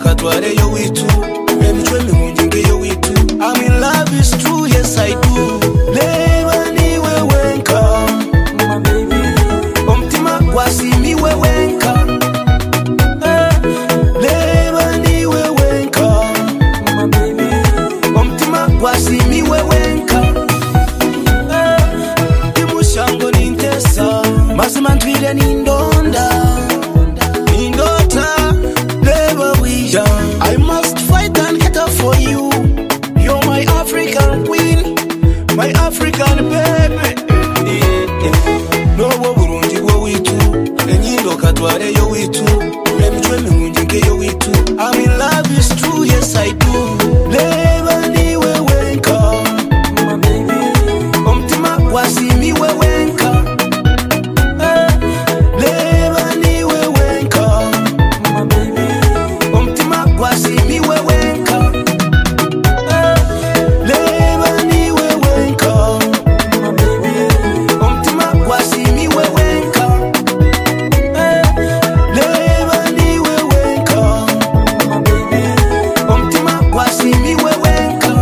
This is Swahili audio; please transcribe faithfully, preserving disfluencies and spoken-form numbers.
katware yo witu emichwe mimunjinge yo witu. I'm in love is true, yes I do. Leba ni wewenka my baby, omtima kwasi mi wewenka. Leba ni wewenka my baby, omtima kwasi mi wewenka. Imushango nintesa mazima ntwire nindonda indota. Leba wisha I must fight and get up for you. You're my African queen, my African baby. No wo burungi wo witu enyindo katware yo witu emichwe mimunjinge yo witu. I'm in love is true, yes I do. Leba ni wewenka my baby, omtima kwasi mi wewenka. Leba ni wewenka my baby, omtima kwasi mi wewenka. Leba ni wewenka my baby, omtima kwasi mi wewenka. Leba ni wewenka my baby, omtima kwasi mi wewenka.